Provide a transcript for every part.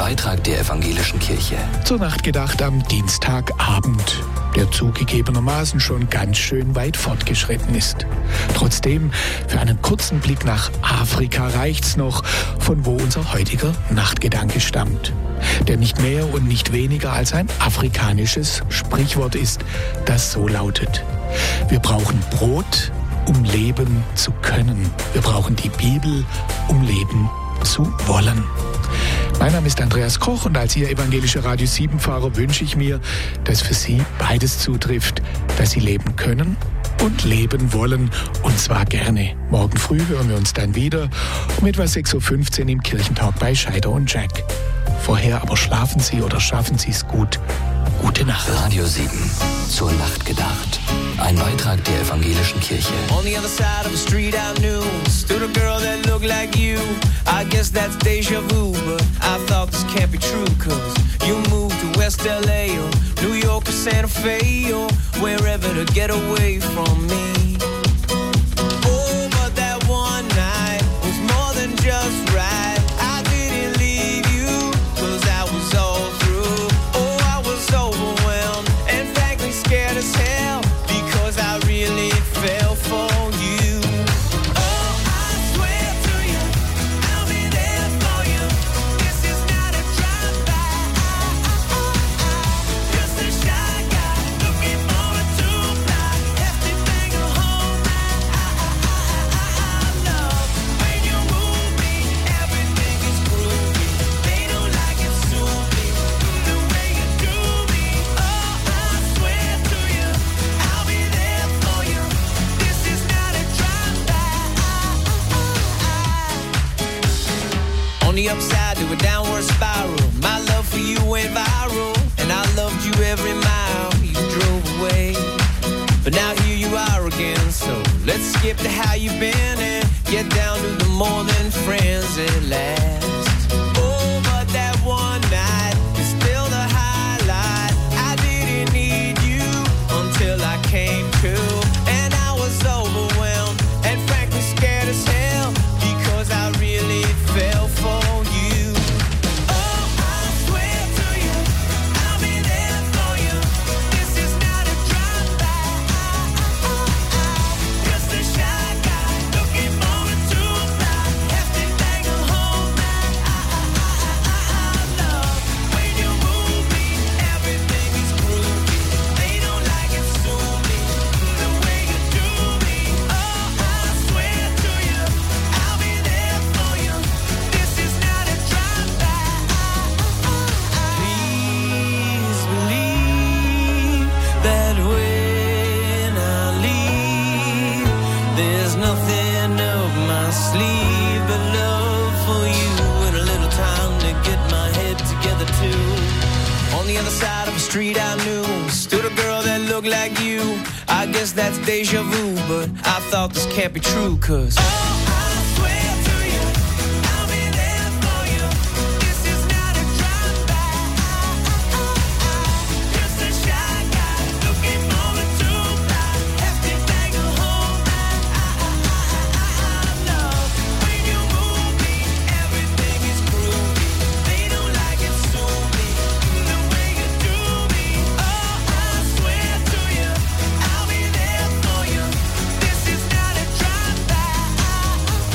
Beitrag der Evangelischen Kirche. Zur Nacht gedacht am Dienstagabend, der zugegebenermaßen schon ganz schön weit fortgeschritten ist. Trotzdem, für einen kurzen Blick nach Afrika reicht's noch, von wo unser heutiger Nachtgedanke stammt. Der nicht mehr und nicht weniger als ein afrikanisches Sprichwort ist, das so lautet: Wir brauchen Brot, um leben zu können. Wir brauchen die Bibel, um leben zu wollen. Mein Name ist Andreas Koch und als Ihr evangelischer Radio 7-Fahrer wünsche ich mir, dass für Sie beides zutrifft, dass Sie leben können und leben wollen, und zwar gerne. Morgen früh hören wir uns dann wieder um etwa 6.15 Uhr im Kirchentalk bei Scheider und Jack. Vorher aber schlafen Sie oder schaffen Sie es gut. Gute Nacht. Radio 7, zur Nacht gedacht. Ein Beitrag der Evangelischen Kirche. On the other side of the street I knew stood a girl that looked like you. I guess that's deja vu, but I thought this can't be true, cause you moved to West LA or New York or Santa Fe or wherever to get away from me. Oh, but that one night was more than just right. I didn't leave you, cause I was all through. Oh, I was overwhelmed and frankly scared as hell, because I really fell for you. Oh, I swear to you, I'll be there for you. This is not a drive-by. Just a shy guy looking for a two-fly. Hefty thing of home love. When you move me, everything is groovy. They don't like it soupy, the way you do me. Oh, I swear to you, I'll be there for you. This is not a drive-by. On the upside to a downward spiral, my love for you went viral, and I loved you every mile you drove away. But now here you are again, so let's skip to how you've been and get down to the more than friends at last. Oh, but that one night is still the highlight. I didn't need you until I came to, and I was overwhelmed and frankly scared as hell, because I really fell for you. Oh, I swear to you, I'll be there for you. This is not a drive-by. Just a shy guy looking for a two-fly. Hefty thing of home love. When you move me, everything is groovy. They don't like it soupy, the way you do me. Oh, I swear to you, I'll be there for you. This is not a drive-by. Please believe that when I leave, there's nothing up my sleeve but love for you and a little time to get my head together too. On the other side of the street I knew stood a girl that looked like you. I guess that's deja vu, but I thought this can't be true, cause oh, I swear to you, I'll be there for you. This is not a drive-by. Just a shy guy looking for a two-fly. Hefty thing of home love. When you move me, everything is groovy. They don't like it soupy, the way you do me. Oh, I swear to you, I'll be there for you. This is not a drive-by.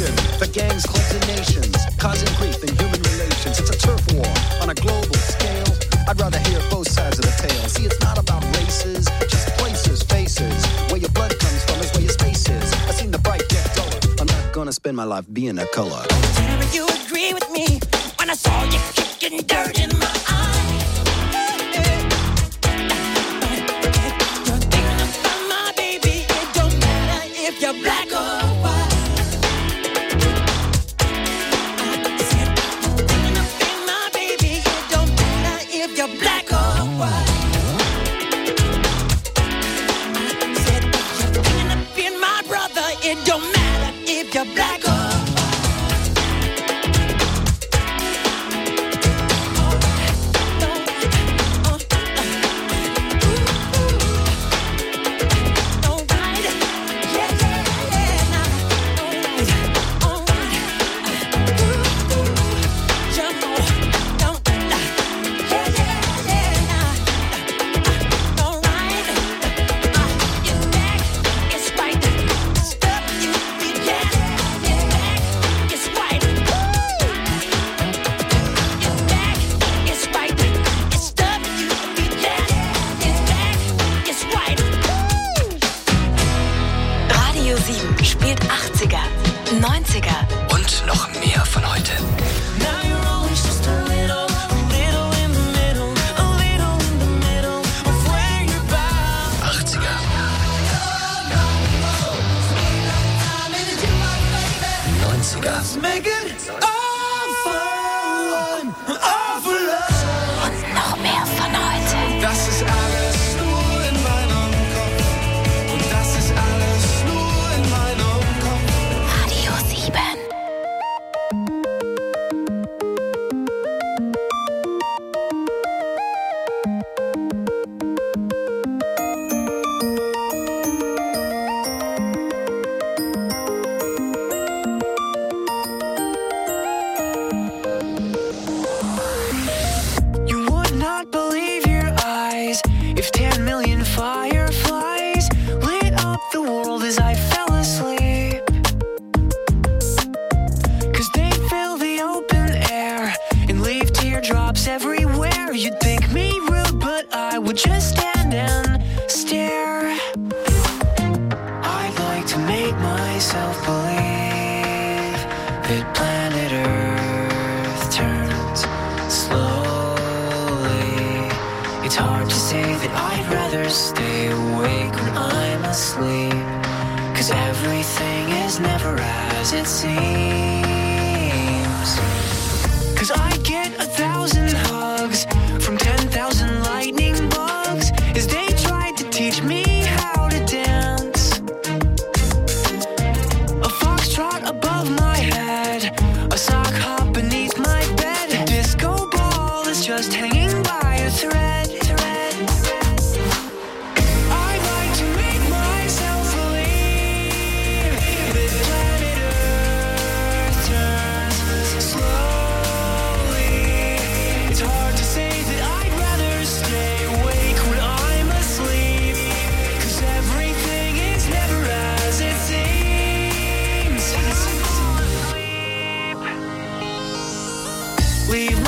nation. The gangs, clubs, and nations, causing grief in human relations. It's a turf war on a global scale. I'd rather hear both sides of the tale. See, it's not about races, just places, faces. Where your blood comes from is where your space is. I've seen the bright get duller. I'm not gonna spend my life being a color. Tell me you agree with me when I saw you kicking dirt in my eye. You're thinking about my baby. It don't matter if you're black or white. I said you're thinking about my baby. It don't matter if you're black or white. I said you're thinking about my brother. It don't matter if you're black or white. Radio 7 spielt 80er, 90er Und noch mehr von heute. Now you're always just a little in the middle, a little in the middle of where you're bound. 80er. 90er. Make it all fun, all for love. und noch mehr von heute. Das ist alles nur in meinem Kopf. Und das ist alles nur in meinem Kopf. Radio 7. You would not believe your eyes if 10 million fireflies lit up the world as I fell asleep. 'Cause they fill the open air and leave teardrops everywhere. You'd think me rude, but I would just stand and stare. I'd like to make myself believe that planet Earth turns slowly. It's hard to say that I'd rather stay awake when I'm asleep. 'Cause everything is never as it seems. 'Cause I get 1,000 hugs from 10,000 lightning bugs as they tried to teach me how to dance. A foxtrot above my head, a sock hop beneath my bed. A disco ball is just hanging by a thread. I'd like to make myself believe that planet Earth turns slowly. It's hard to say that I'd rather stay awake when I'm asleep. 'Cause everything is never as it seems. Leave